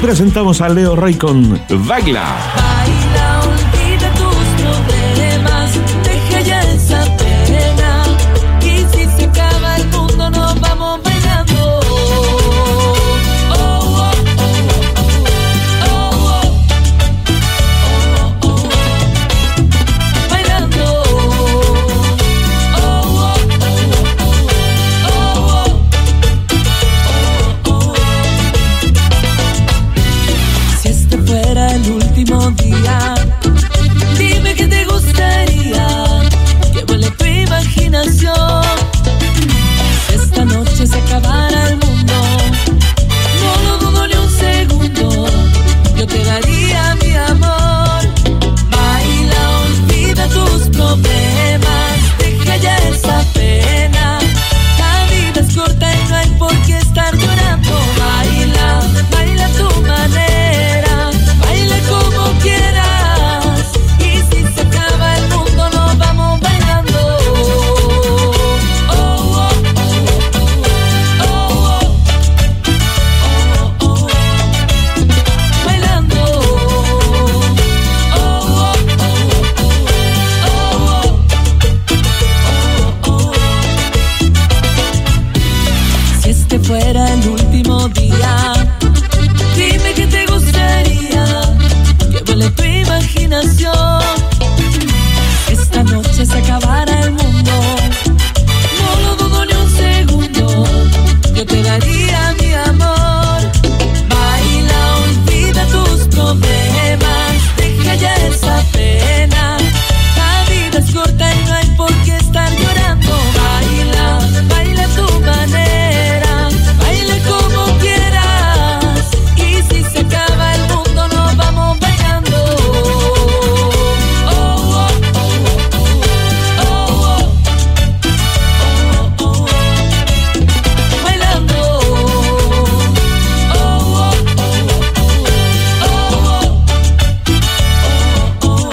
presentamos a Leo Rey con Baila. Baila, olvida tus problemas, deja ya esa pena. Y si se acaba el mundo, nos vamos bailando. Día. Dime que te gustaría que vuele tu imaginación. Si esta noche se acabara el mundo, no lo dudo ni un segundo, yo te daría mi amor. Baila, olvida tus problemas, deja ya esa pena. La vida es corta y no hay por qué estar llorando. Baila, baila a tu manera, baila como quieras. Y si se acaba el mundo, nos vamos bailando. Oh, oh, oh, oh, oh, oh, oh. Bailando. Oh, oh, oh, oh, oh, oh. Si este fuera el último día, dime que te gustaría que vuele tu imaginación. Esta noche se acabara el mundo, no lo dudo ni un segundo, yo te daría mi amor. Baila, olvida tus problemas, deja ya esa pena. La vida es corta y no hay por qué estar llorando. Baila, baila a tu manera, baila como quieras. Y si se acaba el mundo, nos vamos bailando. Oh, oh, oh, oh, oh, oh, oh. Bailando. Oh, oh, oh, oh, oh, oh.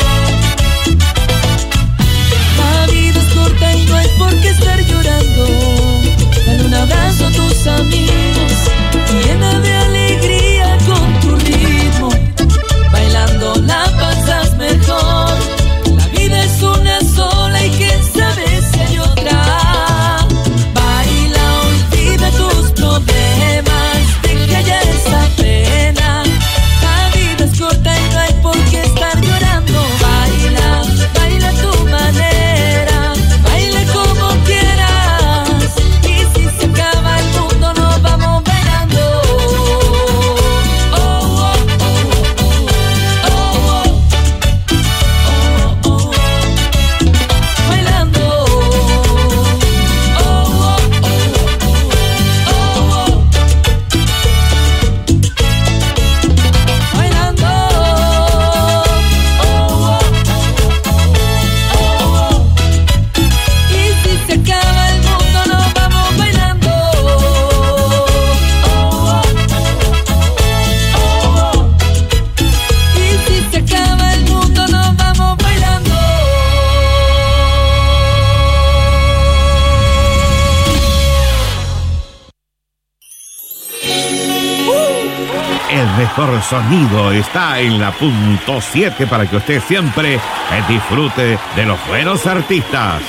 La vida es corta y no hay por qué estar llorando. Dale un abrazo a tus amigos, llena de alegría con tu ritmo. Bailando la pasas mejor. La vida es una sola y quién sabe si hay otra. Baila, olvida tus problemas, deja ya esa pena. La vida es corta y no hay por qué estar llorando. Baila, baila a tu manera, baila como quieras. Y si se acaba el mundo, nos vamos bailando. Oh, oh, oh, oh, oh, oh. Bailando. Oh, oh, oh, oh, oh. Bailando. Oh, oh, oh, oh. Y si se acaba el mundo, nos vamos bailando. Oh, oh, oh, oh. Y si se acaba el mundo, nos vamos bailando. El mejor sonido está en la punto 7 para que usted siempre disfrute de los buenos artistas.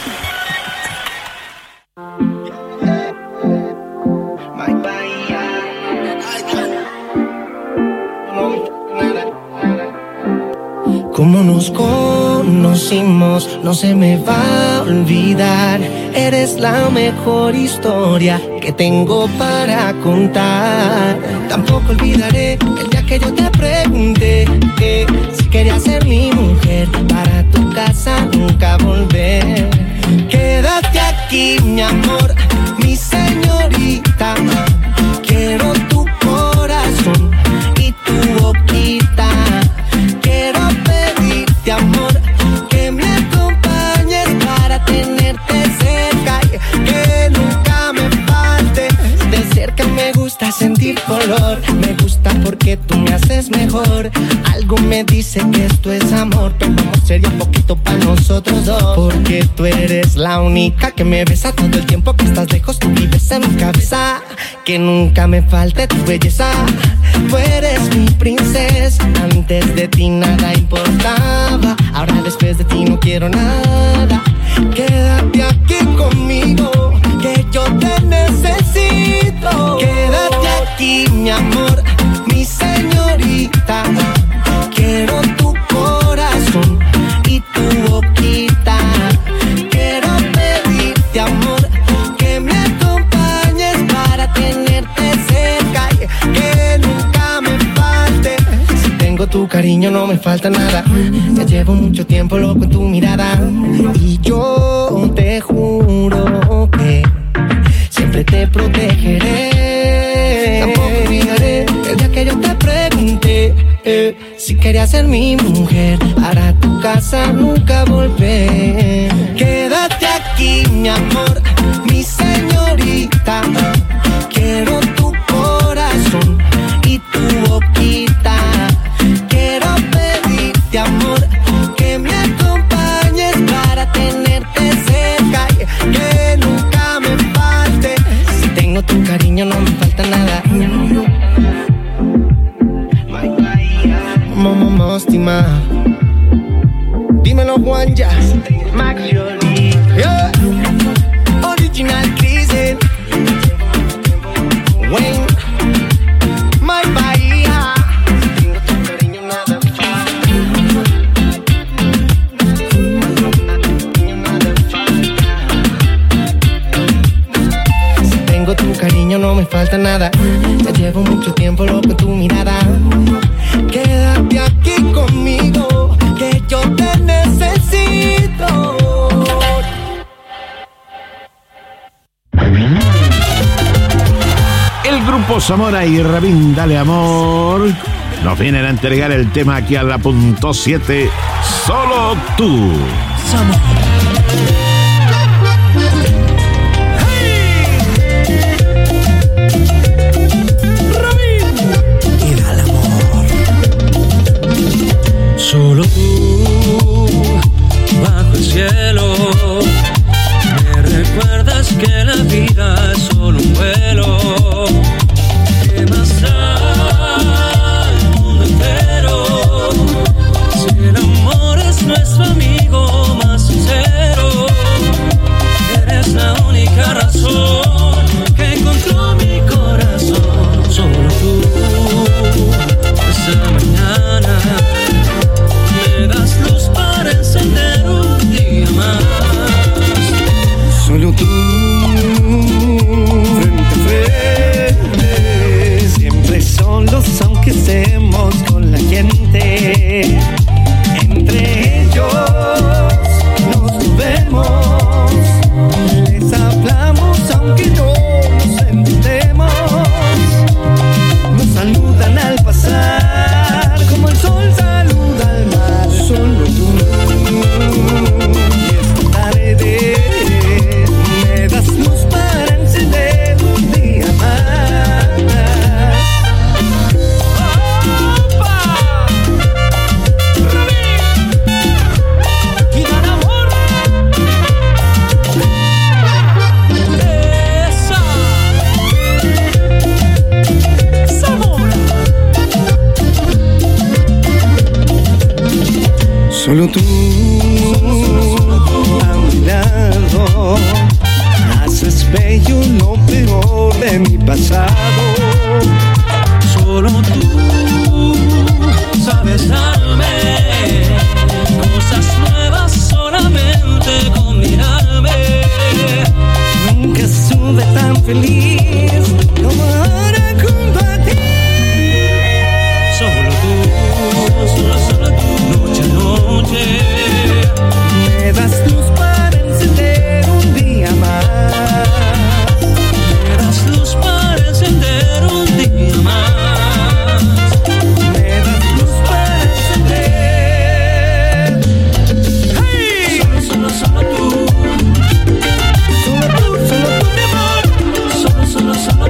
Como nos conocimos, no se me va a olvidar. Eres la mejor historia que tengo para contar. Tampoco olvidaré el día que yo te pregunté que si querías ser mi mujer, para tu casa nunca volver. Quédate aquí, mi amor, mi señorita. Quiero tu corazón y tu boquita. Quiero pedirte, amor, que me acompañes para tenerte cerca y que nunca me falte. De cerca me gusta sentir color, me gusta porque tú me haces mejor. Algo me dice que esto es amor, pero vamos sería un poquito para nosotros dos. Porque tú eres la única que me besa todo el tiempo que estás lejos, tú vives en mi cabeza. que nunca me falte tu belleza. Tú eres mi princesa. Antes de ti nada importaba. Ahora después de ti no quiero nada. Quédate aquí conmigo, que yo te necesito. Quédate aquí, mi amor, mi señorita. Quiero tu corazón y tu boquita. Quiero pedirte, amor, que me acompañes para tenerte cerca y que nunca me falte. Si tengo tu cariño no me falta nada. Ya llevo mucho tiempo loco en tu mirada y yo te juro que siempre te protegeré. Tampoco olvidaré el día que yo te pregunté si querías ser mi mujer, para tu casa nunca volver. Quédate aquí, mi amor, mi señorita. Quiero tu corazón y tu boquita. Quiero pedirte, amor, que me acompañes para tenerte cerca y que nunca me falte. Si tengo tu cariño no me falta nada. Mostima, dímelo Juanja, Max Jolie, yeah. Original Crisel, Wayne, My Bahía. Tengo tu cariño nada falta. Si tengo tu cariño no me falta nada. Ya llevo mucho tiempo loco en tu mirada. Quédate aquí conmigo, que yo te necesito. El grupo Zamora y Rabín Dale Amor nos vienen a entregar el tema aquí a la punto 7, Solo Tú. Solo tú, bajo el cielo, me recuerdas que la vida es solo un vuelo. ¿Qué más da el mundo entero si el amor es nuestro amigo más sincero? Eres la única razón que encontró mi corazón. Solo tú, esta mañana me das luz para encender un día más. Solo tú, frente a frente, siempre solos aunque estemos con la gente. Entre ellos nos vemos, les hablamos aunque no nos entendemos. Nos saludan al pasar como el sol saluda al mar. Solo tú, y esta tarde me das luz para encender un día más. ¡Opa! ¡Y dan amor! ¡Esa! ¡Zamora! Solo tú, a mi lado, haces bello lo peor de mi pasado. Solo tú sabes darme cosas nuevas solamente con mirarme. Nunca estuve tan feliz como ahora junto a ti. Solo tú, solo tú, noche a noche. Me das luz para encender un día más. Me das luz para encender un día más. Me das luz para encender. ¡Hey! Solo tú. Solo tú, mi amor. Solo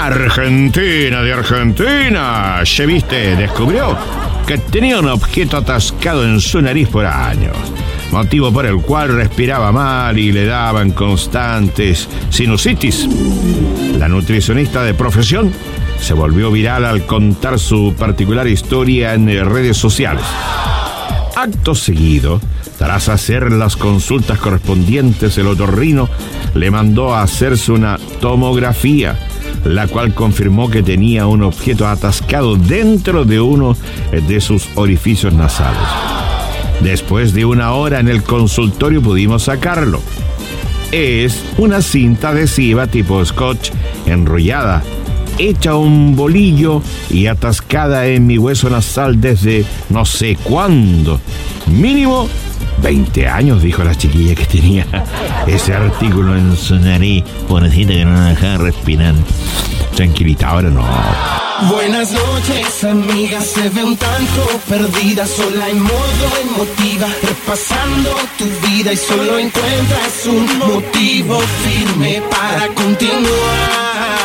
Argentina de Argentina, Cheviste descubrió que tenía un objeto atascado en su nariz por años, motivo por el cual respiraba mal y le daban constantes sinusitis. La nutricionista de profesión se volvió viral al contar su particular historia en redes sociales. Acto seguido, tras hacer las consultas correspondientes, el otorrino le mandó a hacerse una tomografía, la cual confirmó que tenía un objeto atascado dentro de uno de sus orificios nasales. Después de 1 hora en el consultorio pudimos sacarlo. Es una cinta adhesiva tipo scotch enrollada, hecha un bolillo y atascada en mi hueso nasal desde no sé cuándo. Mínimo 20 años, dijo la chiquilla que tenía ese artículo en su nariz. Pobrecita que no la dejaba respirar. Tranquilita, ahora no. Buenas noches, amiga, se ve un tanto perdida, sola en modo emotiva, repasando tu vida y solo encuentras un motivo firme para continuar.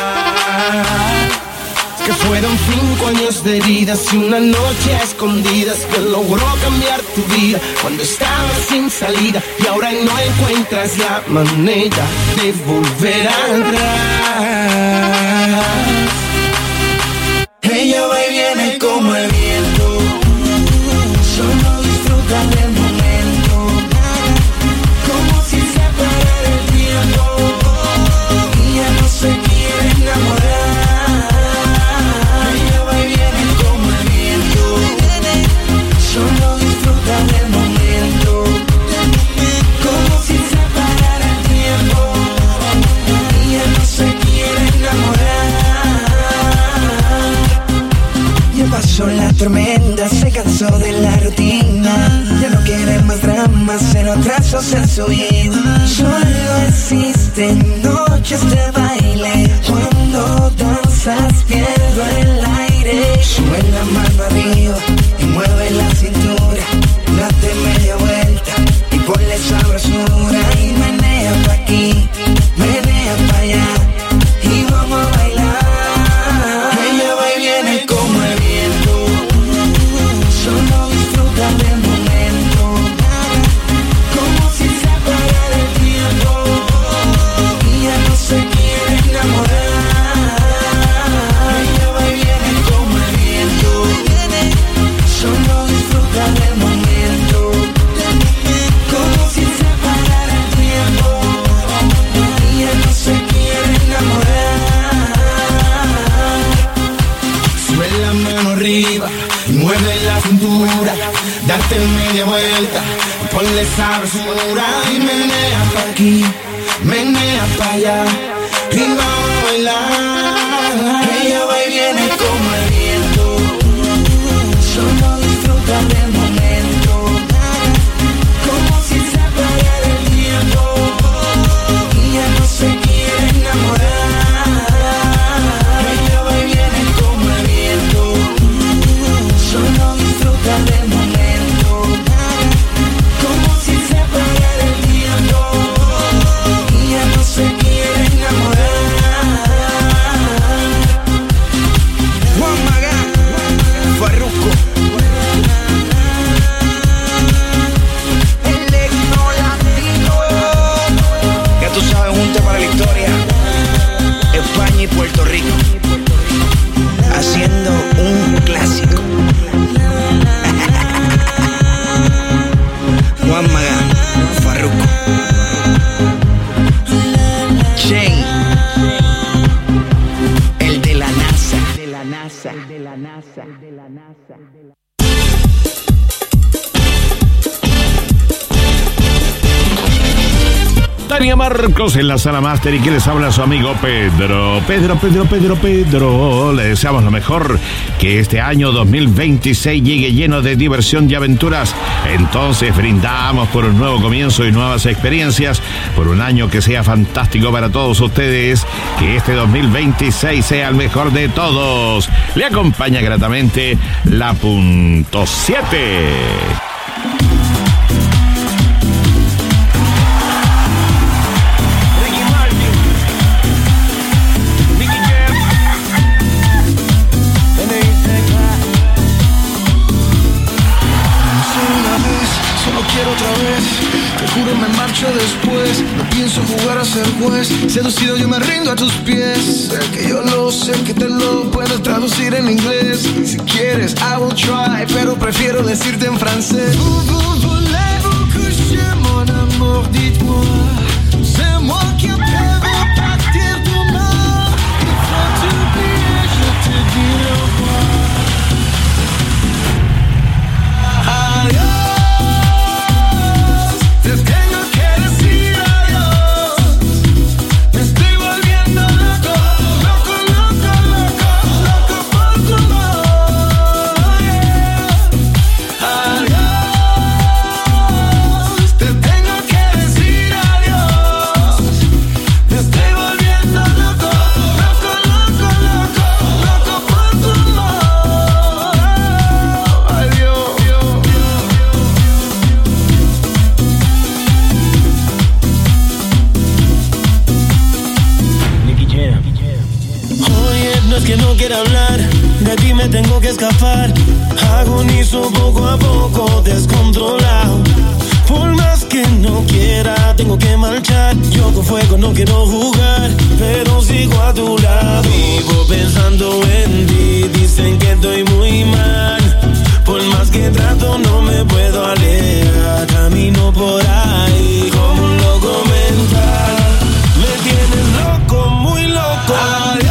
Que fueron 5 años de heridas y una noche a escondidas que logró cambiar tu vida cuando estabas sin salida y ahora no encuentras la manera de volver atrás. Ella va y viene como el viento, solo disfruta del momento, como si se parara el tiempo. Ella no se quiere enamorar. Ella va y viene como el viento, solo disfruta del momento, como si se parara el tiempo. Ella no se quiere enamorar. Pasó la tormenta, se cansó de la rutina, ya no quiere más dramas, cero atrasos en su vida. Solo existen noches de baile, cuando danzas pierdo el aire. Sube la mano arriba y mueve la cintura, date media vuelta y ponle sabrosura. Y menea pa' aquí, menea pa' allá y vamos a bailar. Ella va y viene como el viento, solo disfruta del momento, como si se parara el tiempo. Ella no se quiere enamorar. Ella va y viene como el viento, solo disfruta del momento, como si se parara el tiempo. Ella no se quiere enamorar. Sube la mano arriba y mueve la cintura, date media vuelta y ponle sabrosura. Y menea pa' aquí, menea pa' allá y vamos a bailar. Ella va y viene como el viento, solo disfruta del momento, como si se parara el tiempo. Ella no se quiere enamorar. Ella va y viene como el viento, solo disfruta del momento, como si se parara el tiempo. Ella no se quiere enamorar. Juan Magán, Farruko, el Lecno Latino. Ya tú sabes, junto para la historia, España y Puerto Rico, haciendo un clásico. Juan Magán, Farruko, Shane, el de la NASA. Tania Marcos en la sala máster y que les habla su amigo Pedro. Le deseamos lo mejor, que este año 2026 llegue lleno de diversión y aventuras. Entonces brindamos por un nuevo comienzo y nuevas experiencias, por un año que sea fantástico para todos ustedes, que este 2026 sea el mejor de todos. Le acompaña gratamente la punto 7. quiero otra vez. Te juro me marcho después. No pienso jugar a ser juez. Seducido yo me rindo a tus pies. Sé que yo lo sé, que te lo puedo traducir en inglés. Si quieres, I will try, pero prefiero decirte en francés. Voulez-vous coucher mon amour, dites-moi. C'est moi qui préfère partir demain. Il faut t'oublier, je te dis au revoir. Adiós, te tengo que decir adiós. Me estoy volviendo loco, loco, loco, loco, loco por tu amor. Adiós, te tengo que decir adiós. Me estoy volviendo loco, loco, loco, loco, loco por tu amor. Adiós. Oye, no es que no quiera hablar, de aquí me tengo que escapar. Agonizo poco a poco, descontrolado. Por más que no quiera, tengo que marchar. Yo con fuego no quiero jugar, pero sigo a tu lado. Vivo pensando en ti, dicen que estoy muy mal. Por más que trato no me puedo alejar. Camino por ahí como un loco mental. Me tienes loco, muy loco. Adiós,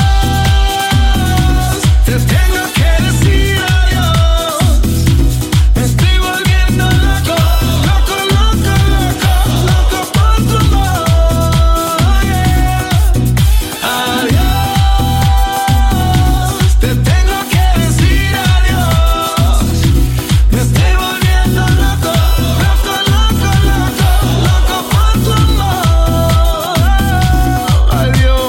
te tengo que decir adiós. Me estoy volviendo loco, loco, loco, loco, loco por tu amor. Adiós, te tengo que decir adiós. Me estoy volviendo loco, loco, loco, loco, loco por tu amor. Adiós.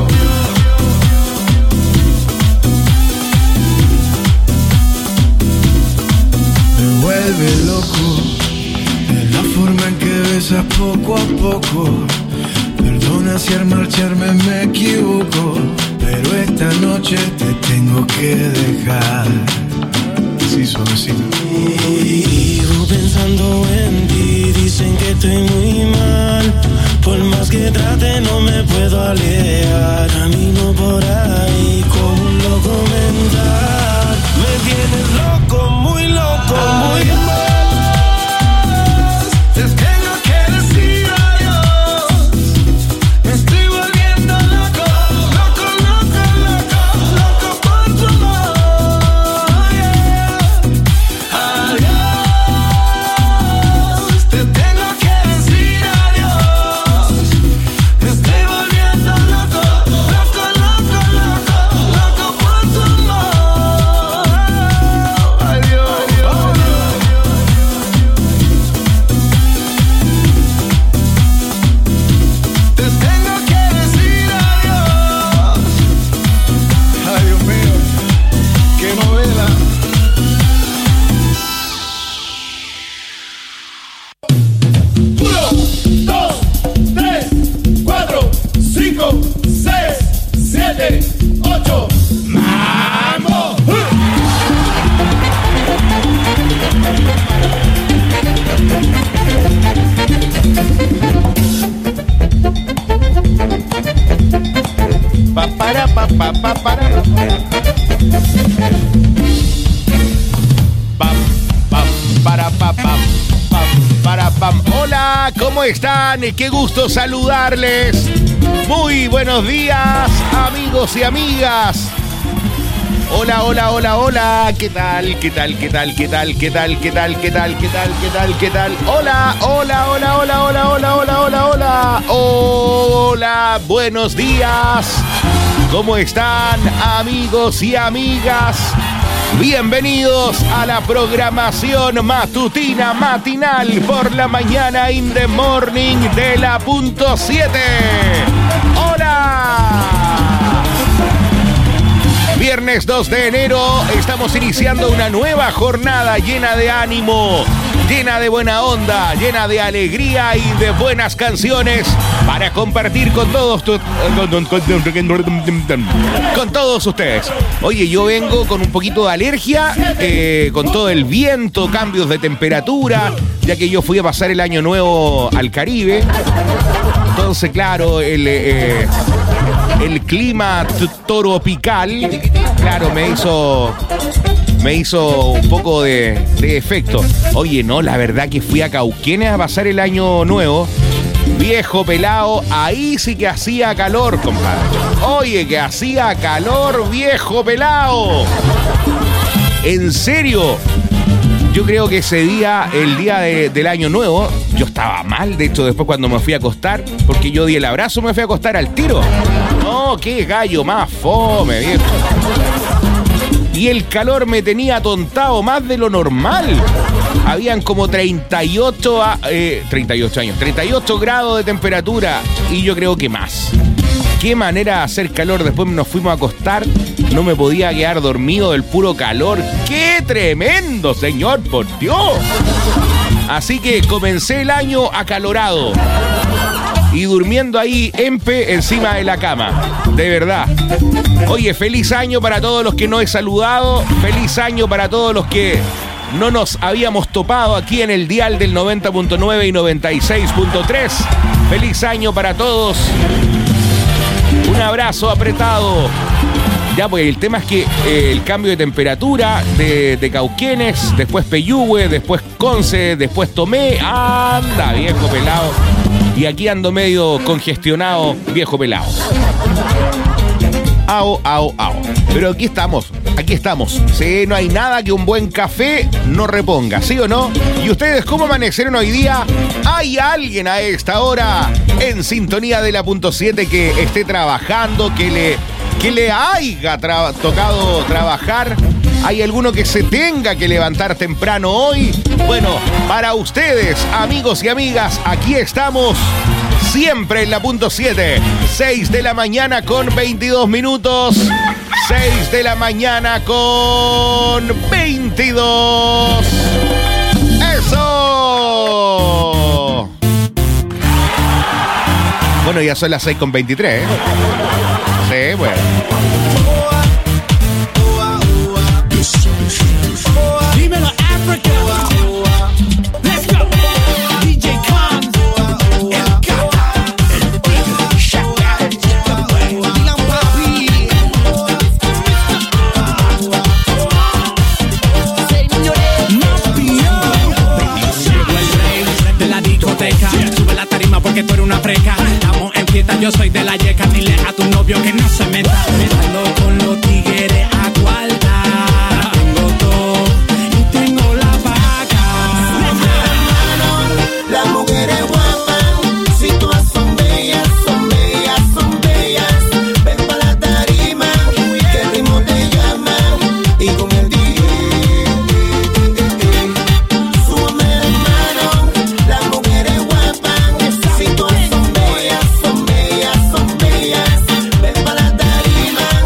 Me vuelve loco en la forma en que besas poco a poco. Perdona si al marcharme me equivoco, pero esta noche te tengo que dejar. Sí, suavecito. Vivo pensando en ti, dicen que estoy muy mal. Por más que trate no me puedo alejar. Camino por ahí como un loco mental. Me tienes loco, muy loco, muy Adiós, te tengo que decir adiós. Me estoy volviendo loco, loco, loco, loco, loco por tu amor. Adiós, te tengo que decir adiós. Me estoy volviendo loco, loco, loco, loco, loco por tu amor. Adiós. Te tengo que decir adiós. Ay, Dios mío, qué novela. 1, 2, 3, 4, 5, 6, 7, 8. ¡Mambo! Hola, ¿cómo están? Qué gusto saludarles. Muy buenos días, amigos y amigas. Hola, hola, hola, hola. ¿Qué tal? ¿Qué tal? ¿Qué tal? ¿Qué tal? ¿Qué tal? ¿Qué tal? ¿Qué tal? ¿Qué tal? ¿Qué tal? ¿Qué tal? Hola, hola, hola, hola, hola, hola, hola, hola, hola. Hola, buenos días. ¿Cómo están, amigos y amigas? Bienvenidos a la programación matutina matinal por la mañana in the morning de la .7. ¡Hola! Viernes 2 de enero estamos iniciando una nueva jornada llena de ánimo, llena de buena onda, llena de alegría y de buenas canciones para compartir con todos con todos ustedes. Oye, yo vengo con un poquito de alergia, con todo el viento, cambios de temperatura, ya que yo fui a pasar el año nuevo al Caribe. Entonces, claro, el clima tropical, claro, me hizo un poco de efecto. Oye, no, la verdad que fui a Cauquenes a pasar el año nuevo. Viejo pelado, ahí sí que hacía calor, compadre. Oye, que hacía calor, viejo pelado. En serio, yo creo que ese día, el día del año nuevo, yo estaba mal. De hecho, después cuando me fui a acostar, porque yo di el abrazo, me fui a acostar al tiro. No, qué gallo más fome, viejo. Y el calor me tenía atontado más de lo normal. Habían como 38 grados de temperatura y yo creo que más. Qué manera de hacer calor. Después nos fuimos a acostar. No me podía quedar dormido del puro calor. ¡Qué tremendo, señor! ¡Por Dios! Así que comencé el año acalorado y durmiendo ahí encima de la cama. De verdad. Oye, feliz año para todos los que no he saludado. Feliz año para todos los que no nos habíamos topado aquí en el dial del 90.9 y 96.3. Feliz año para todos. Un abrazo apretado. Ya, pues el tema es que el cambio de temperatura de Cauquenes, después Peyúgue, después Conce, después Tomé. Anda, viejo pelado. Y aquí ando medio congestionado, viejo pelado. Ao. Pero aquí estamos. Sí, no hay nada que un buen café no reponga, ¿sí o no? ¿Y ustedes cómo amanecieron hoy día? ¿Hay alguien a esta hora en sintonía de la .7 que esté trabajando, que le haya tocado trabajar? ¿Hay alguno que se tenga que levantar temprano hoy? Bueno, para ustedes, amigos y amigas, aquí estamos. Siempre en la .7, 6 de la mañana con 22 minutos. 6 de la mañana con 22. ¡Eso! Bueno, ya son las 6 con 23, ¿eh? Sí, bueno. Dímelo, África. Let's go. DJ Khan. Sube la tarima porque tú eres una freca. Estamos en fiesta, yo soy de la yeca. Dile a tu novio que no se meta. Mezclando con los tigres a cuarta. Tengo todo y tengo la vaca. Las mujeres guapas, si todas son bellas, son bellas, son bellas. Ven pa' la tarima, que el ritmo te llama. Y con el DJ, súbame la mano. Las mujeres guapas, si todas son bellas, son bellas, son bellas. Ven pa' la tarima,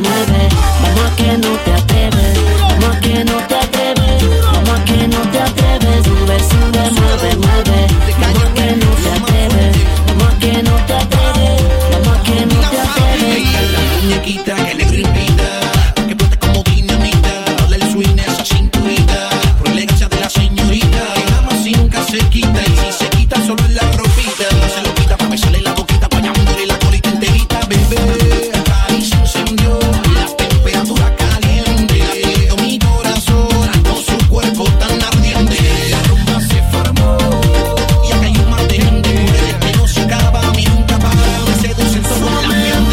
mueve. Vamos a que no te atreves, vamos a que no te atreves, vamos a que no te atreves. Sube, sube, mueve, mueve. Vamos a que no te atreves, vamos a que no te atreves, vamos a que no te atreves. La muñequita que le grita, que explota como dinamita. Dale el swing a esa cinturita, por elegancia de la señorita. Que la más nunca se quita, y si se quita solo en la ropita. Se lo quita pa' besarle la boquita, pa' llamarle la colita enterita, bebé. Ahí se encendió la temperatura caliente. Mi corazón con su cuerpo tan ardiente. La rumba se formó y acá hay un mar de gente. Que no se acaba ni nunca para. Me seducen todo el ambiente.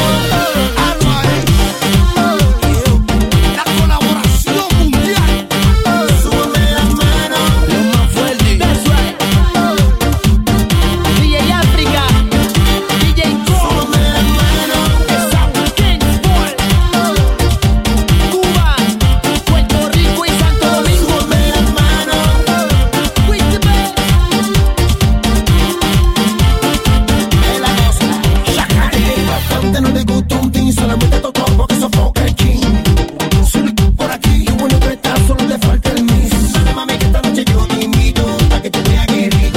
La colaboración mundial. Súbeme las manos. Lo más fuerte. DJ África, DJ Súbeme las manos. Kingsport, Cuba, Puerto Rico y Santo Domingo. Súbeme las manos. Bastante no le gusta un tin, solamente tocó porque sofoca el king. Por aquí, y bueno que está, solo le falta el miss. Dale, mami, que esta noche yo te invito pa' que te veas que rico.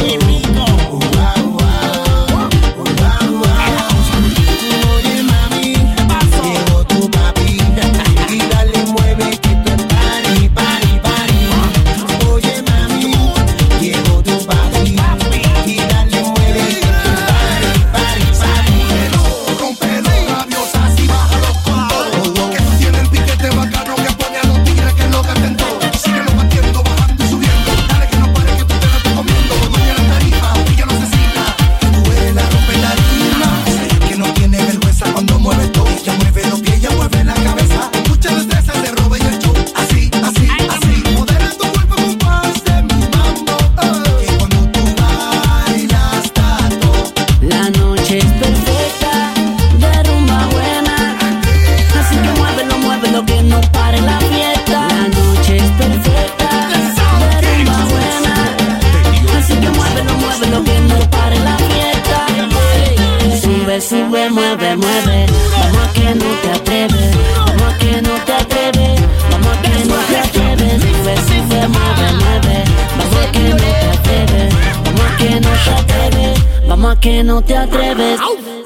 Oye, mami, llegó tu papi y dale, mueve que esto es party, party, party. Oye, mami, llegó tu papi y dale, mueve que esto es party, party, party. Rompe los labios así, bájalo con todo. Que tiene el piquete bacano que pone a los tigres que lo gasten todo. Síguelo batiendo, bajando y subiendo. Dale que no pare que tú te la estás comiendo. Doña la tarifa, ella no se cita. Tú eres la rompe tarima. Que no tiene vergüenza cuando mueve todo. Ella mueve los pies, ella mueve la cabeza. Mucha destreza se roba y el show. Así, así, así. Modera tu cuerpo con paz de mi mambo. Que cuando tú bailas tato. La noche es perfecta, de rumba buena. Así que muévelo, muévelo, que no pare la fiesta. La noche es perfecta, de rumba buena. Así que muévelo, muévelo, que no pare la fiesta. Sube, sube, mueve, mueve. Vamos a que no te atreves, vamos a que no te atreves, vamos a que no te atreves. Sube, sube, mueve, mueve. Vamos a que no te atreves, vamos a que no te atreves, vamos a que no te atreves.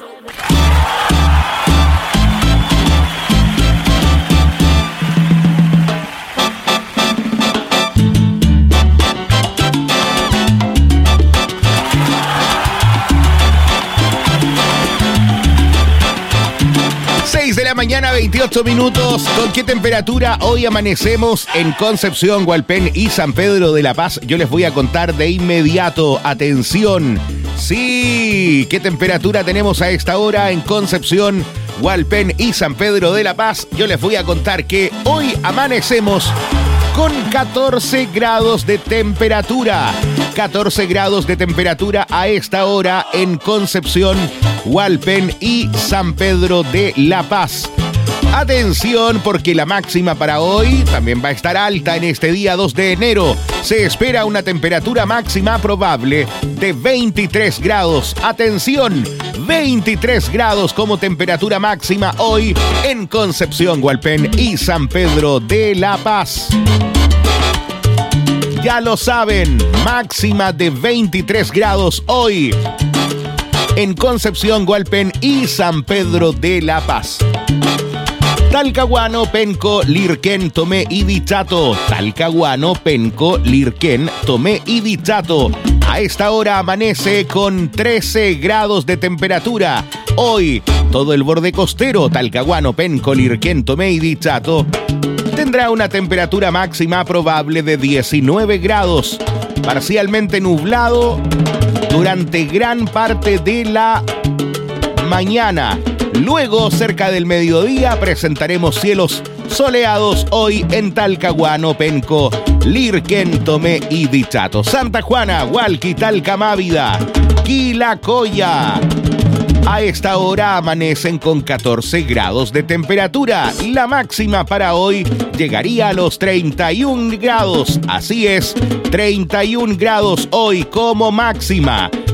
6 de la mañana, 28 minutos. ¿Con qué temperatura hoy amanecemos en Concepción, Hualpén y San Pedro de la Paz? Yo les voy a contar de inmediato. Atención. Sí, ¿qué temperatura tenemos a esta hora en Concepción, Hualpén y San Pedro de la Paz? Yo les voy a contar que hoy amanecemos con 14 grados de temperatura. 14 grados de temperatura a esta hora en Concepción, Hualpén y San Pedro de la Paz. Atención, porque la máxima para hoy también va a estar alta en este día 2 de enero. Se espera una temperatura máxima probable de 23 grados. Atención, 23 grados como temperatura máxima hoy en Concepción, Hualpén y San Pedro de la Paz. Ya lo saben, máxima de 23 grados hoy en Concepción, Hualpén y San Pedro de la Paz. Talcahuano, Penco, Lirquén, Tomé y Dichato. Talcahuano, Penco, Lirquén, Tomé y Dichato. A esta hora amanece con 13 grados de temperatura. Hoy, todo el borde costero, Talcahuano, Penco, Lirquén, Tomé y Dichato, tendrá una temperatura máxima probable de 19 grados. Parcialmente nublado durante gran parte de la mañana. Luego, cerca del mediodía, presentaremos cielos soleados hoy en Talcahuano, Penco, Lirquén, Tomé y Dichato. Santa Juana, Hualqui, Talcamávida, Quilacoya. A esta hora amanecen con 14 grados de temperatura. La máxima para hoy llegaría a los 31 grados. Así es, 31 grados hoy como máxima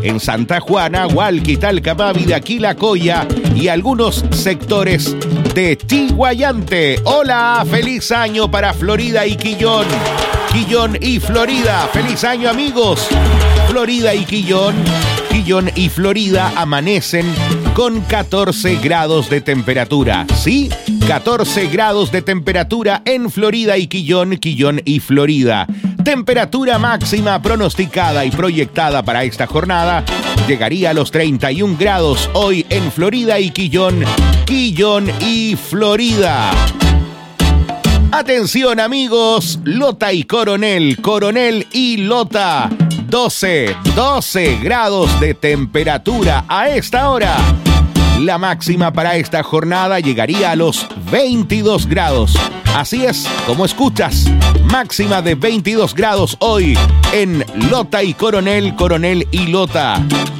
en Santa Juana, Hualqui, Talcapavi, de Aquilacoya y algunos sectores de Tiguayante. Hola, feliz año para Florida y Quillón. Quillón y Florida, feliz año amigos. Florida y Quillón y Florida amanecen con 14 grados de temperatura. ¿Sí? 14 grados de temperatura en Florida y Quillón y Florida. Temperatura máxima pronosticada y proyectada para esta jornada llegaría a los 31 grados hoy en Florida y Quillón y Florida. Atención amigos, Lota y Coronel y Lota. 12 grados de temperatura a esta hora. La máxima para esta jornada llegaría a los 22 grados. Así es, como escuchas, máxima de 22 grados hoy en Lota y Coronel y Lota.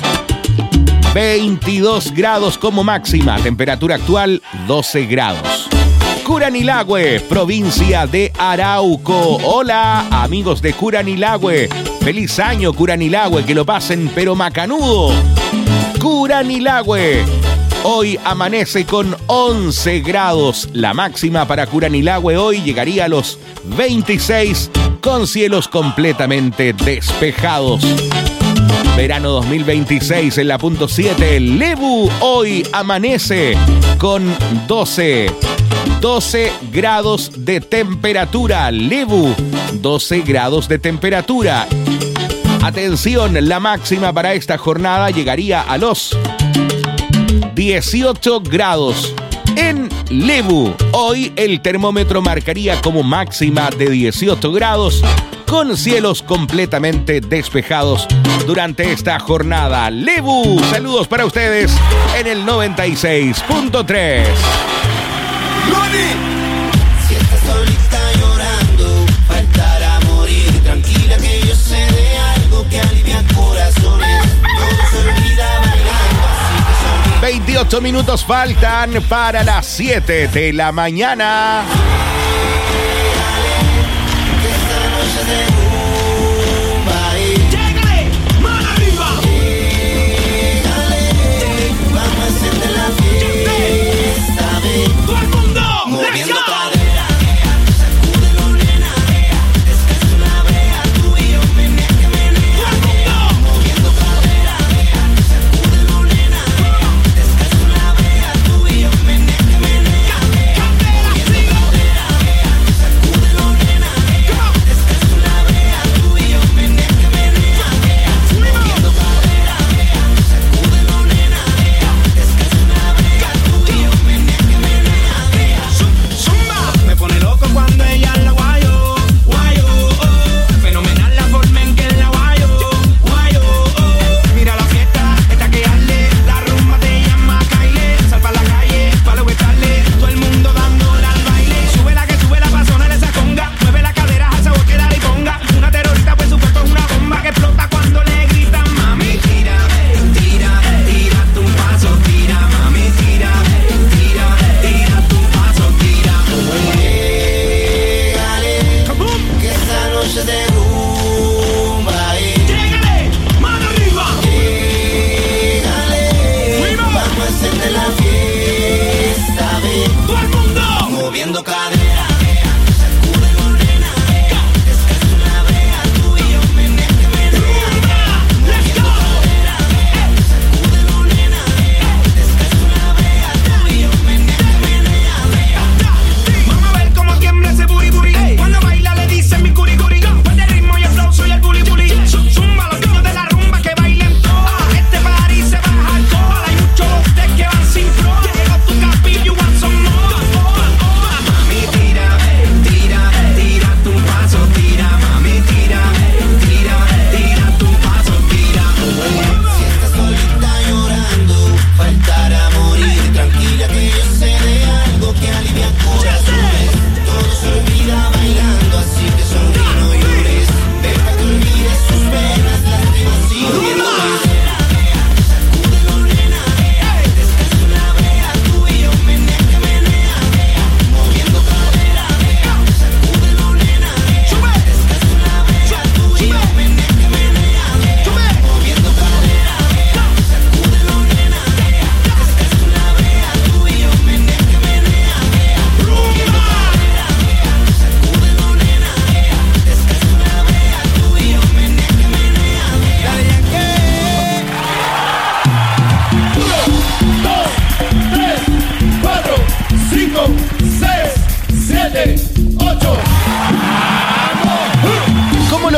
22 grados como máxima, temperatura actual 12 grados. Curanilahue, provincia de Arauco. Hola, amigos de Curanilahue. Feliz año, Curanilahue, que lo pasen pero macanudo. Curanilahue. Hoy amanece con 11 grados. La máxima para Curanilahue hoy llegaría a los 26 con cielos completamente despejados. Verano 2026 en la punto 7. Lebu hoy amanece con 12 grados de temperatura. Lebu, 12 grados de temperatura. Atención, la máxima para esta jornada llegaría a los 18 grados. En Lebu, hoy el termómetro marcaría como máxima de 18 grados con cielos completamente despejados durante esta jornada. Lebu, saludos para ustedes en el 96.3. Si estás solita llorando, faltará morir. Tranquila que yo sé de algo que alivia corazones. Todo se olvida bailando, así que se olvida. 28 minutos faltan para las 7 de la mañana. Que esta noche se rumba y ¡Llégale! ¡Mano arriba! llégale, vamos a encender la fiesta, ven. ¡Todo el mundo! Moviendo ¡Let's go! cadera, sacúdelo nena, descansa una brea, tú y yo menea que menea. Moviendo cadera, sacúdelo nena, descansa una brea, tú y yo menea que menea. Moviendo cadera,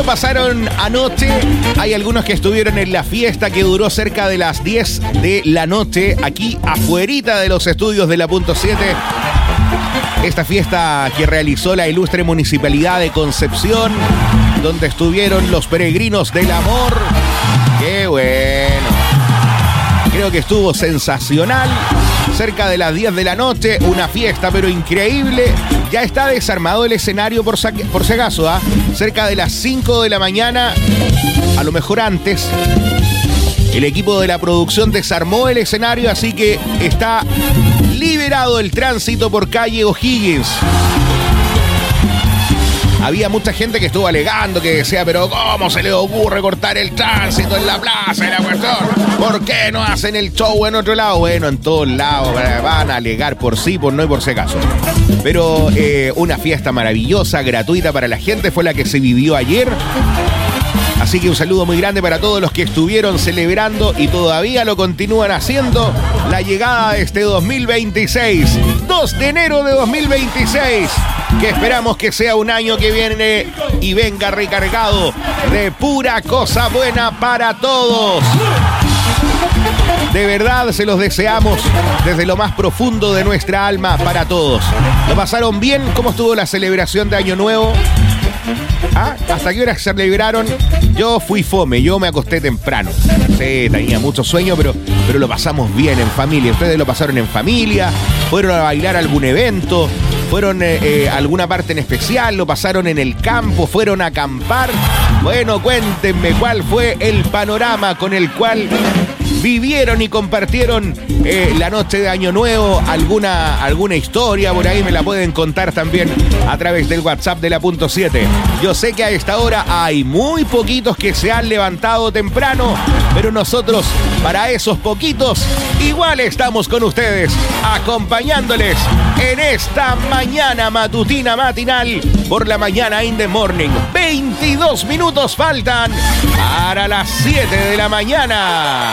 pasaron anoche? Hay algunos que estuvieron en la fiesta que duró cerca de las 10 de la noche, aquí afuerita de los estudios de la Punto 7. Esta fiesta que realizó la ilustre Municipalidad de Concepción, donde estuvieron los peregrinos del amor. ¡Qué bueno! Creo que estuvo sensacional. Cerca de las 10 de la noche, una fiesta pero increíble. Ya está desarmado el escenario por si acaso, ¿ah? Cerca de las 5 de la mañana, a lo mejor antes, el equipo de la producción desarmó el escenario, así que está liberado el tránsito por calle O'Higgins. Había mucha gente que estuvo alegando, que decía, pero ¿cómo se le ocurre cortar el tránsito en la plaza de la cuestión? ¿Por qué no hacen el show en otro lado? Bueno, en todos lados van a alegar por sí, por no y por si acaso. Pero una fiesta maravillosa, gratuita para la gente, fue la que se vivió ayer. Así que un saludo muy grande para todos los que estuvieron celebrando y todavía lo continúan haciendo, la llegada de este 2026, 2 de enero de 2026, que esperamos que sea un año que viene y venga recargado de pura cosa buena para todos. De verdad se los deseamos desde lo más profundo de nuestra alma para todos. ¿Lo pasaron bien? ¿Cómo estuvo la celebración de Año Nuevo? ¿Ah? ¿Hasta qué hora se celebraron? Yo fui fome, yo me acosté temprano. Sí, tenía mucho sueño, pero lo pasamos bien en familia. Ustedes lo pasaron en familia, fueron a bailar a algún evento, fueron a alguna parte en especial, lo pasaron en el campo, fueron a acampar. Bueno, cuéntenme cuál fue el panorama con el cual vivieron y compartieron la noche de Año Nuevo. Alguna historia por ahí me la pueden contar también a través del WhatsApp de la Punto 7. Yo sé que a esta hora hay muy poquitos que se han levantado temprano, pero nosotros, para esos poquitos, igual estamos con ustedes, acompañándoles en esta mañana matutina matinal por la mañana in the morning. 22 minutos faltan para las 7 de la mañana.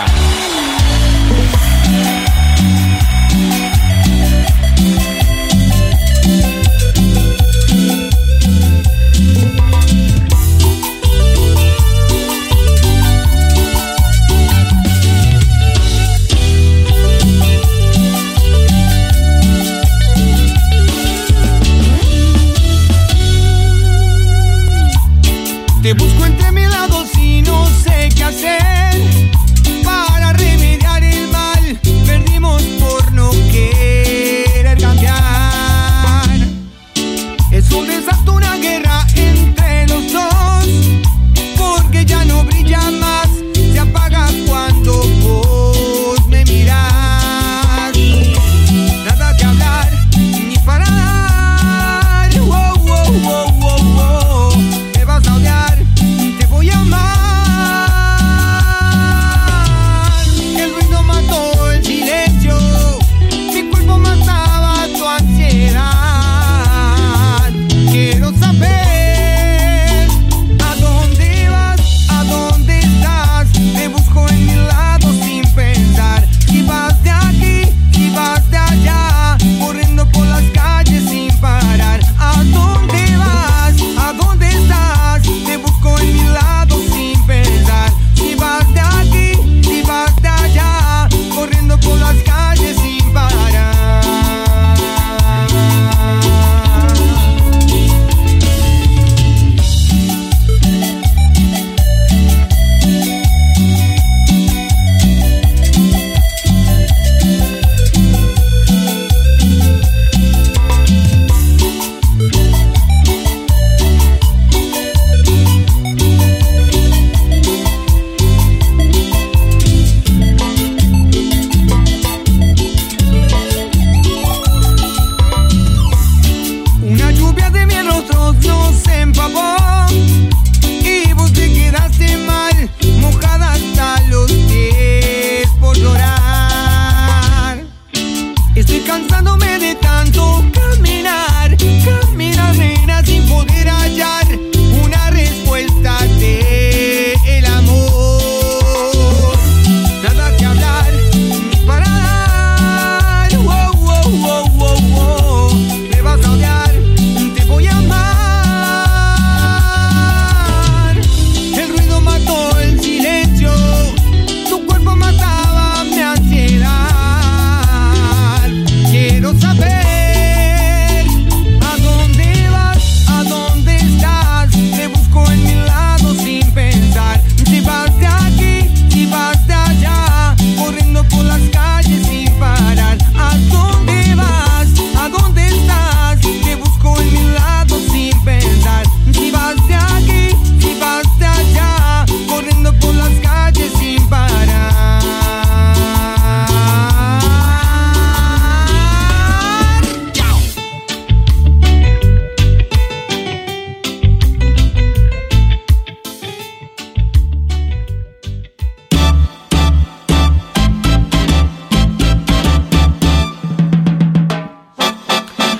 Te busco entre mis lados y no sé qué hacer para remediar el mal. Perdimos por no querer cambiar. Es un desastre, una guerra entre los dos, porque ya no brilla más, se apaga cuando vos me miras. Nada que hablar ni parar. Wow, wow, wow, wow, wow. Me vas a odiar, te voy a amar.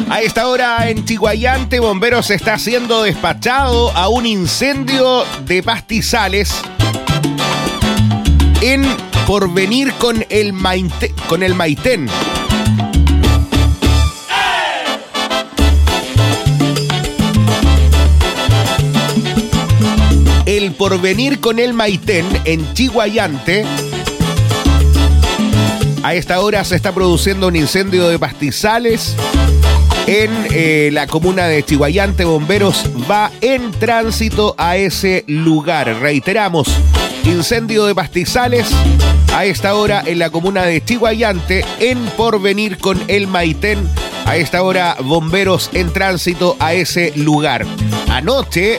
A esta hora en Chiguayante, Bomberos está siendo despachado a un incendio de pastizales en Porvenir con el Maitén. El Porvenir con el Maitén en Chiguayante. A esta hora se está produciendo un incendio de pastizales en la comuna de Chiguayante. Bomberos va en tránsito a ese lugar. Reiteramos, incendio de pastizales a esta hora en la comuna de Chiguayante, en Porvenir con el Maitén. A esta hora, bomberos en tránsito a ese lugar. Anoche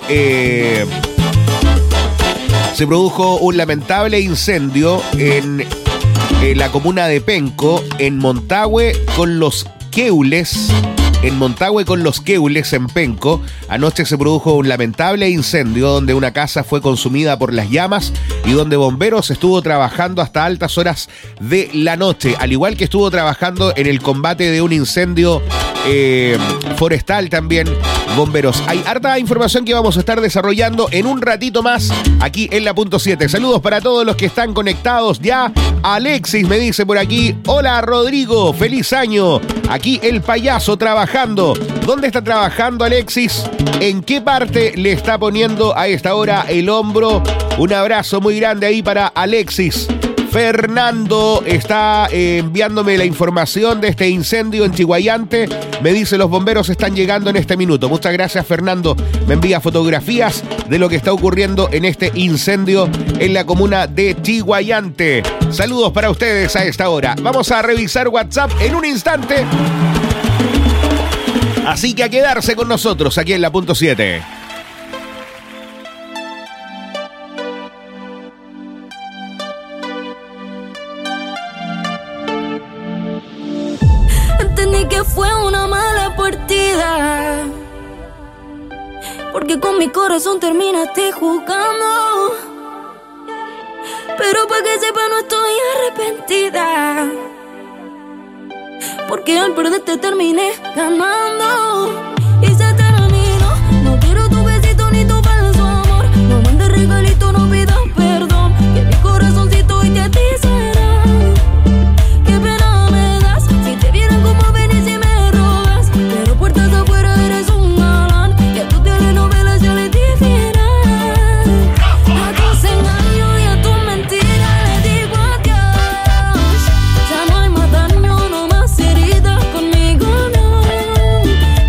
se produjo un lamentable incendio en la comuna de Penco, en Montague con los Queules. En Montague con los Queules, en Penco, anoche se produjo un lamentable incendio donde una casa fue consumida por las llamas y donde bomberos estuvo trabajando hasta altas horas de la noche, al igual que estuvo trabajando en el combate de un incendio forestal también, bomberos. Hay harta información que vamos a estar desarrollando en un ratito más aquí en la punto 7. Saludos para todos los que están conectados ya. Alexis me dice por aquí: hola Rodrigo, feliz año. Aquí el payaso trabajando. ¿Dónde está trabajando Alexis? ¿En qué parte le está poniendo a esta hora el hombro? Un abrazo muy grande ahí para Alexis. Fernando está enviándome la información de este incendio en Chiguayante. Me dice: los bomberos están llegando en este minuto. Muchas gracias, Fernando. Me envía fotografías de lo que está ocurriendo en este incendio en la comuna de Chiguayante. Saludos para ustedes a esta hora. Vamos a revisar WhatsApp en un instante. Así que a quedarse con nosotros aquí en la punto 7. Entendí que fue una mala partida, porque con mi corazón terminaste jugando. Pero para que sepa, no estoy arrepentida, porque al perderte terminé ganando. Y se terminó. No quiero tu besito ni tu falso amor. No mandes regalito, no pidas perdón, que mi corazoncito hoy te atizará. Qué pena me das si te vieran como venís y me robas, pero puertas afuera eres un galán, que a tu telenovela ya le di final. A tus engaños y a tu mentira le digo adiós. Ya no hay más daño, no más heridas conmigo, no.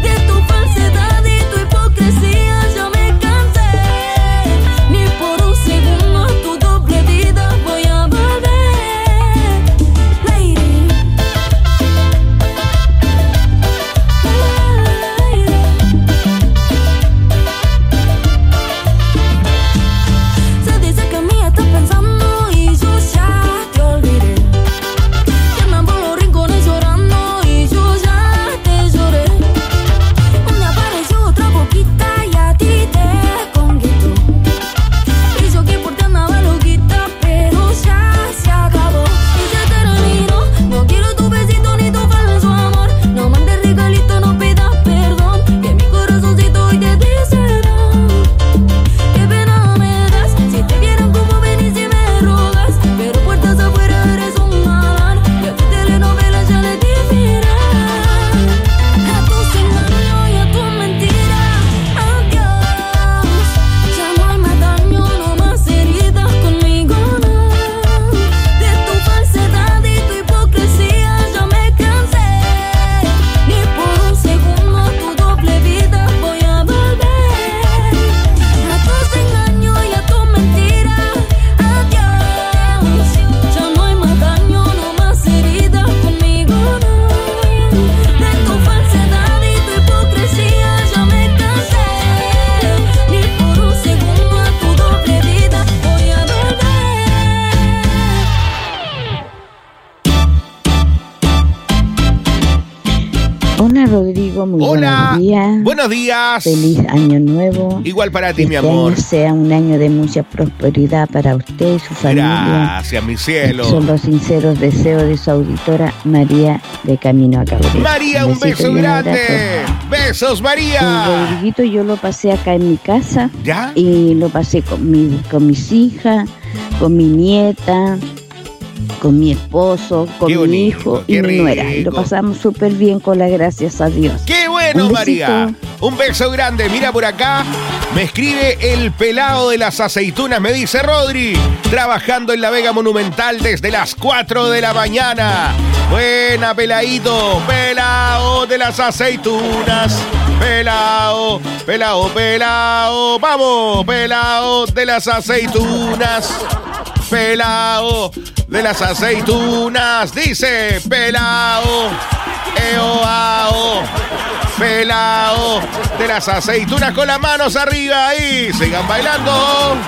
Rodrigo, muy Hola. buenos días. Buenos días. Feliz año nuevo. Igual para ti, mi Este amor. año sea un año de mucha prosperidad para usted y su familia. Gracias, mi cielo. Son los sinceros deseos de su auditora María de Camino a Cabrera. María, un besito beso y un grande. abrazo. Besos, María. Rodriguito, yo lo pasé acá en mi casa. ¿Ya? Y lo pasé con mis hijas, con mi nieta, con mi esposo, con Qué mi bonito, hijo qué y mi nuera. Y lo rico. pasamos súper bien con las gracias a Dios. ¡Qué bueno, Un besito. María! Un beso grande. Mira por acá, me escribe el pelado de las aceitunas. Me dice Rodri, trabajando en la Vega Monumental desde las 4 de la mañana. Buena, peladito. Pelado de las aceitunas. Pelado, pelado, pelado. Vamos, pelado de las aceitunas. Pelao de las aceitunas, dice pelao, eoao, pelao de las aceitunas con las manos arriba ahí, sigan bailando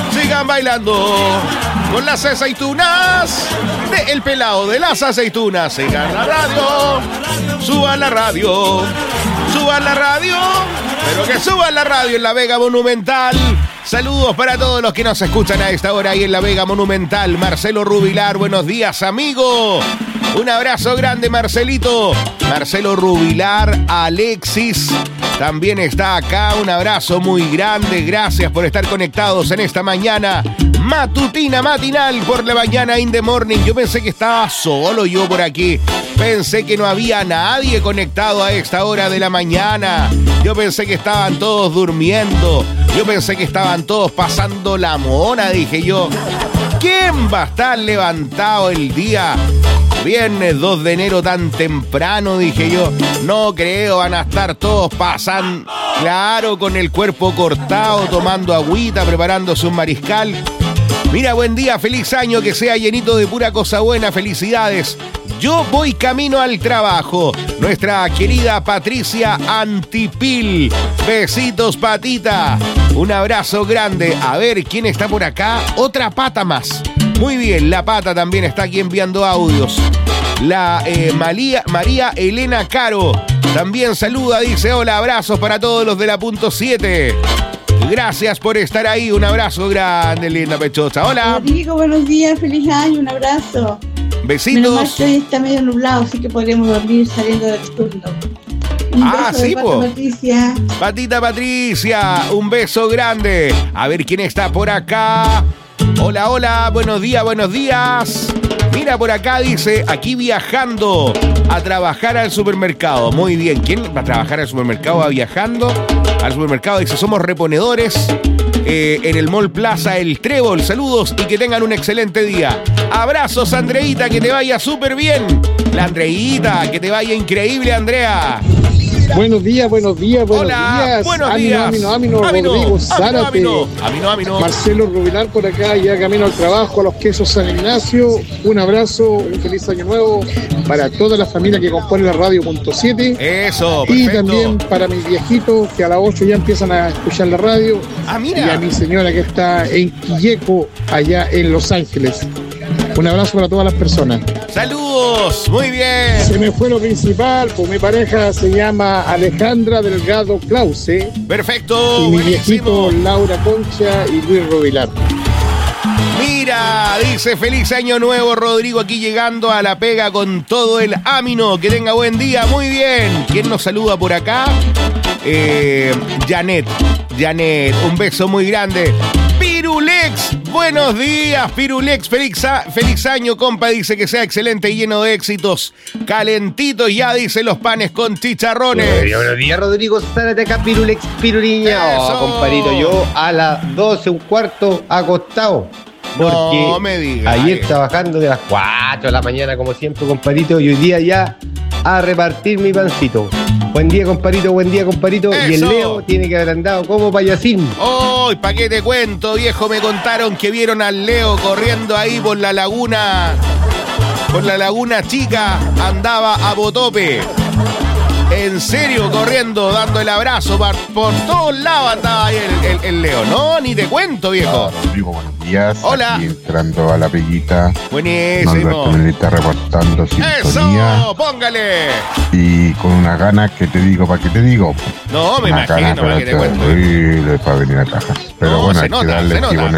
con las aceitunas de el pelao de las aceitunas, sigan la radio, suban la radio, pero que suban la radio en la Vega Monumental. Saludos para todos los que nos escuchan a esta hora ahí en la Vega Monumental. Marcelo Rubilar, buenos días, amigo. Un abrazo grande, Marcelito. Marcelo Rubilar, Alexis también está acá. Un abrazo muy grande. Gracias por estar conectados en esta mañana matutina, matinal por la mañana in the morning. Yo pensé que estaba solo yo por aquí. Pensé que no había nadie conectado a esta hora de la mañana. Yo pensé que estaban todos durmiendo. Yo pensé que estaban todos pasando la mona, dije yo. ¿Quién va a estar levantado el día viernes 2 de enero tan temprano? Dije yo. No creo, van a estar todos pasando, claro, con el cuerpo cortado, tomando agüita, preparándose un mariscal. Mira, buen día, feliz año, que sea llenito de pura cosa buena, felicidades. Yo voy camino al trabajo. Nuestra querida Patricia Antipil. Besitos, Patita. Un abrazo grande. A ver, ¿quién está por acá? Otra pata más. Muy bien, la pata también está aquí enviando audios. La María Elena Caro también saluda, dice hola, abrazos para todos los de la punto 7. Gracias por estar ahí, un abrazo grande, linda pechocha. Hola. Rodrigo, buenos días, feliz año, un abrazo. Besitos. Menos mal que hoy está medio nublado, así que podremos dormir saliendo del turno. Un beso sí, de po. Patricia. Patita Patricia, un beso grande. A ver quién está por acá. Hola, hola, buenos días, buenos días. Mira, por acá dice, aquí viajando a trabajar al supermercado. Muy bien, ¿quién va a trabajar al supermercado? Va viajando al supermercado. Dice, somos reponedores en el Mall Plaza El Trébol. Saludos y que tengan un excelente día. Abrazos, Andreita, que te vaya súper bien. La Andreita, que te vaya increíble, Andrea. Buenos días, buenos días, buenos Hola, días. buenos días. Ámino, Rodrigo Zárate. Amino. Marcelo Rubilar por acá, ya camino al trabajo, a los quesos San Ignacio. Un abrazo, un feliz año nuevo para toda la familia que compone la radio punto 7. Eso, y perfecto. también para mis viejitos que a las 8 ya empiezan a escuchar la radio. Mira. Y a mi señora que está en Quilleco, allá en Los Ángeles. Un abrazo para todas las personas. Saludos, muy bien. Se me fue lo principal, pues mi pareja se llama Alejandra Delgado Clause. Perfecto, y mi buenísimo. viejito Laura Concha y Luis Rubilar. Mira, dice feliz año nuevo, Rodrigo, aquí llegando a la pega con todo el ámino. Que tenga buen día, muy bien. ¿Quién nos saluda por acá? Janet, un beso muy grande. Pirulex, buenos días, Pirulex, feliz año, compa, dice que sea excelente y lleno de éxitos. Calentitos ya, dice los panes con chicharrones. Buenos días, Rodrigo Zárate, acá Pirulex, Piruriña. Eso. Compadrito, yo a las 12:15 acostado. Porque no me digas. ayer trabajando de las 4 de la mañana, como siempre, compadrito, y hoy día ya a repartir mi pancito. Buen día, compadrito, buen día, compadrito. Eso. Y el Leo tiene que haber andado como payasín. ¡Oh! ¿Para qué te cuento, viejo? Me contaron que vieron al Leo corriendo ahí por la laguna chica, andaba a botope. En serio, corriendo, dando el abrazo por todos lados andaba ahí el Leo. No, ni te cuento, viejo. Rodrigo, buenos días. Hola. Aquí entrando a la peguita. Buenísimo. Norberto Melita reportando sintonía. ¡Eso! ¡Póngale! Y con unas ganas que te digo, ¿para qué te digo? No, me Unas imagino, ganas, para que te pero cuento. terribles para venir a trabajar. Pero No, bueno, se hay nota, que darle, se hay que nota.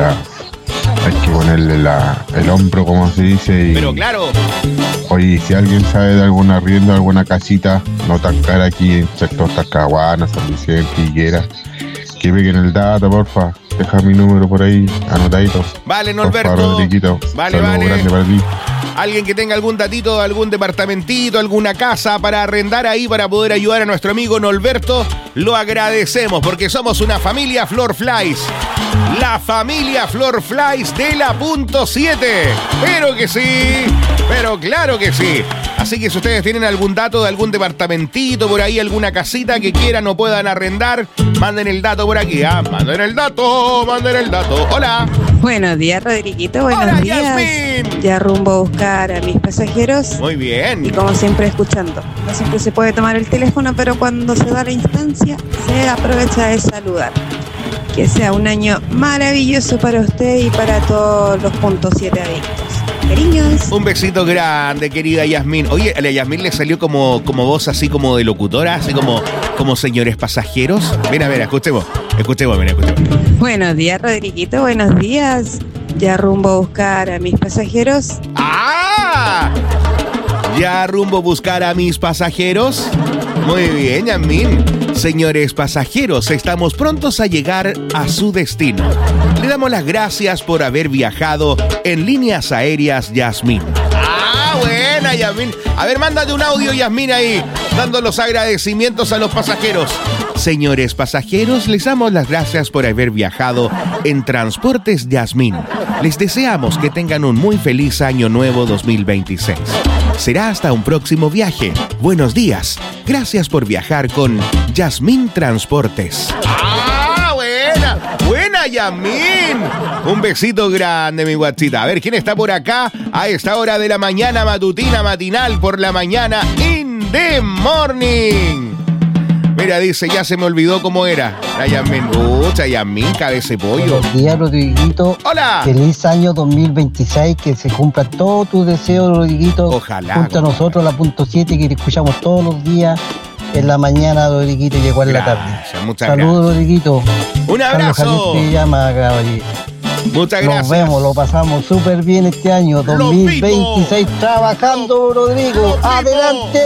ponerle el hombro, como se dice. Y, Pero claro. oye, si alguien sabe de algún arriendo, alguna casita no tan cara aquí en sector Talcahuana, San Vicente, Higuera, que peguen el dato, porfa. Deja mi número por ahí, anotadito. Vale, Porfa, Norberto. Rodriguito. Vale, Saludo vale. grande para ti. Alguien que tenga algún datito, algún departamentito, alguna casa para arrendar ahí para poder ayudar a nuestro amigo Norberto, lo agradecemos porque somos una familia Flor Flies. La familia Flor Flies de la punto 7. Pero que sí, pero claro que sí. Así que si ustedes tienen algún dato de algún departamentito por ahí, alguna casita que quieran o puedan arrendar, manden el dato por aquí. Manden el dato, manden el dato. Hola. Buenos días, Rodriguito. Buenos Hola, días. Yasmín. Ya rumbo a buscar a mis pasajeros. Muy bien. Y como siempre, escuchando. No siempre se puede tomar el teléfono, pero cuando se da la instancia, se aprovecha de saludar. Que sea un año maravilloso para usted y para todos los puntos 7 adictos. Cariños. Un besito grande, querida Yasmín. Oye, a la Yasmín le salió como voz así como de locutora, así como señores pasajeros. Mira, escuchemos, mira, escuchemos. Buenos días, Rodriguito. Buenos días. Ya rumbo a buscar a mis pasajeros. ¡Ah! Ya rumbo a buscar a mis pasajeros. Muy bien, Yasmín. Señores pasajeros, estamos prontos a llegar a su destino. Le damos las gracias por haber viajado en Líneas Aéreas Yasmín. ¡Ah, buena, Yasmín! A ver, mándate un audio, Yasmín, ahí, dando los agradecimientos a los pasajeros. Señores pasajeros, les damos las gracias por haber viajado en Transportes Yasmín. Les deseamos que tengan un muy feliz año nuevo 2026. Será hasta un próximo viaje. Buenos días. Gracias por viajar con Yasmín Transportes. ¡Ah, buena! ¡Buena, Yasmín! Un besito grande, mi guachita. A ver, ¿quién está por acá a esta hora de la mañana matutina, matinal, por la mañana, in the morning? Mira, dice, ya se me olvidó cómo era. La Yasmín, mucha Yasmín, cabeza de pollo. Buenos días, Rodriguito. ¡Hola! Feliz año 2026, que se cumpla todo tu deseo, Rodriguito. Ojalá. Junto a nosotros, la punto 7, que te escuchamos todos los días en la mañana, Rodriguito, y igual en la tarde. Muchas Saludos, gracias. Rodriguito. Un abrazo. Carlos Javier te llama acá, oye. Muchas gracias. Nos vemos, lo pasamos súper bien este año, 2026, trabajando, Rodrigo. ¡Adelante!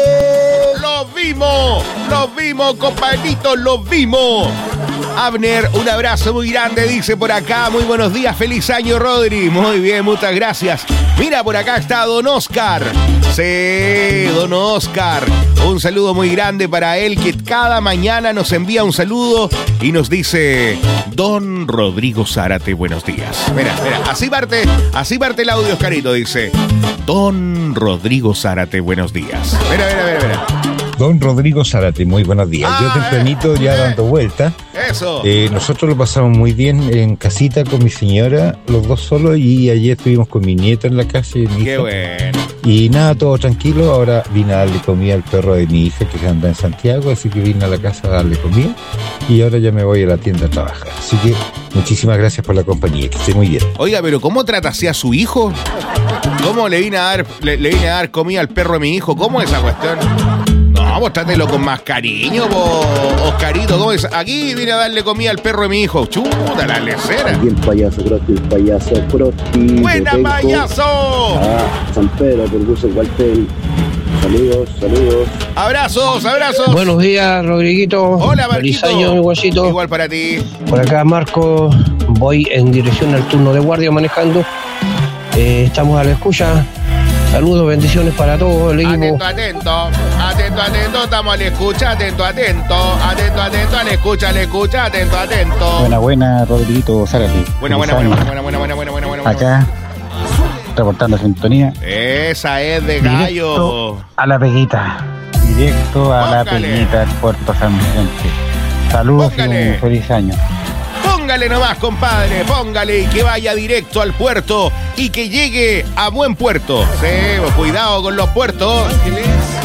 Los vimos, compañeritos, los vimos. Abner, un abrazo muy grande, dice por acá. Muy buenos días, feliz año, Rodri. Muy bien, muchas gracias. Mira, por acá está Don Oscar. Sí, Don Oscar. Un saludo muy grande para él, que cada mañana nos envía un saludo y nos dice: Don Rodrigo Zárate, buenos días. Mira, así parte el audio, Oscarito, dice: Don Rodrigo Zárate, buenos días. Mira. Don Rodrigo Zárate, muy buenos días. Yo tempranito ya dando vuelta. Eso. Nosotros lo pasamos muy bien en casita con mi señora, los dos solos, y ayer estuvimos con mi nieta en la casa y mi hija. Qué bueno. Y nada, todo tranquilo. Ahora vine a darle comida al perro de mi hija que anda en Santiago, así que vine a la casa a darle comida y ahora ya me voy a la tienda a trabajar. Así que muchísimas gracias por la compañía, que esté muy bien. Oiga, pero ¿cómo trata así a su hijo? ¿Cómo le vine a dar comida al perro de mi hijo? ¿Cómo es esa cuestión? No, pues trátelo con más cariño, Oscarito. ¿Cómo es? Aquí vine a darle comida al perro de mi hijo. Chuta, la lecera. Aquí el payaso Crosti. ¡Buena, payaso! San Pedro, por gusto el cuartel. Saludos. Abrazos. Buenos días, Rodriguito. Hola, Marquito. Feliz año, mi guachito. Igual para ti. Por acá, Marco. Voy en dirección al turno de guardia manejando. Estamos a la escucha. Saludos, bendiciones para todos el equipo. Atento, estamos a la escucha, atento, a la escucha, atento. Buena, Rodriguito Zárate. Buena. Acá, reportando sintonía. Esa es de gallo. A la peguita. Directo a la peguita del Puerto San Vicente. Saludos y un feliz año. Póngale nomás, compadre, póngale y que vaya directo al puerto y que llegue a buen puerto. Sí, pues cuidado con los puertos.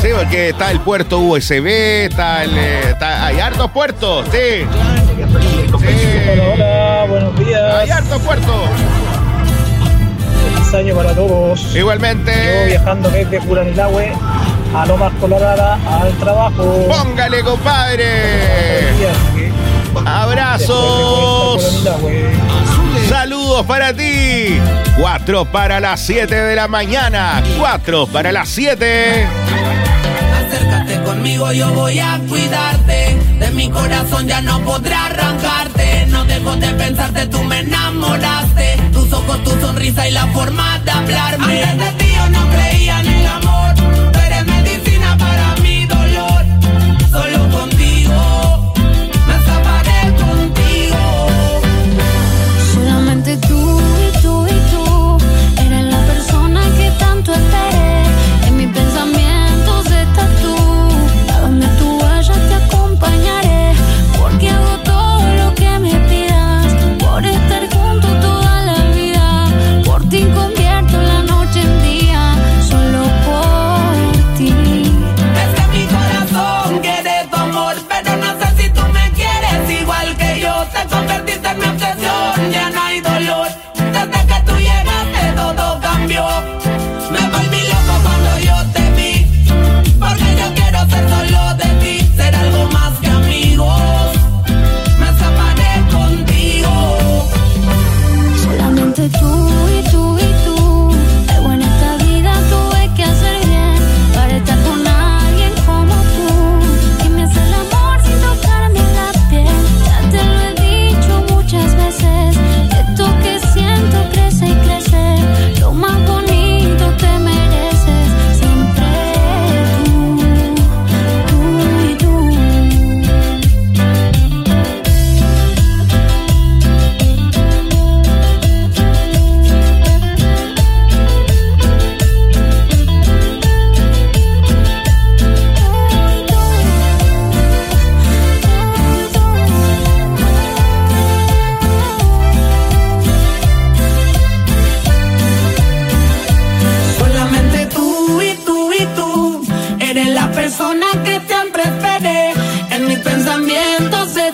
Sí, porque está el puerto USB, hay hartos puertos, sí. Hola, buenos días. Hay hartos puertos. Feliz año para todos. Igualmente. Yo viajando desde Curanilahue a Lomas Colorada al trabajo. Póngale, compadre. Abrazos. Saludos para ti. 4 para las 7 de la mañana. 4 para las 7. Acércate conmigo, yo voy a cuidarte. De mi corazón ya no podré arrancarte. No dejo de pensarte, tú me enamoraste. Tus ojos, tu sonrisa y la forma de hablarme. Antes de ti yo no creía en el amor. Tú eres medicina para mi dolor. Solo contigo me escaparé contigo. Solamente tú y tú y tú eres la persona que tanto esperé. En mis pensamientos estás tú. A donde tú vayas te acompañaré. Porque hago todo lo que me pidas. Por estar junto toda la vida. Por ti convierto la noche en día. Solo por ti. Es que mi corazón quiere tu amor, pero no sé si tú me quieres igual que yo. Te convertiste en mi obsesión, ya no hay dolor. Desde que tú llegaste todo cambió. Me volví loco cuando yo te vi, porque yo quiero ser solo de ti, ser algo más que amigos. Me escaparé contigo. Solamente tú y tú y tú. Algo en esta vida tuve que hacer bien para estar con alguien como tú, que me hace el amor sin tocarme la piel. Ya te lo he dicho muchas veces. Esto que siento crece y crece. Lo más bonito te mereces. Siempre tú y tú. Solamente tú y tú y tú eres la persona que siempre esperé. En mis pensamientos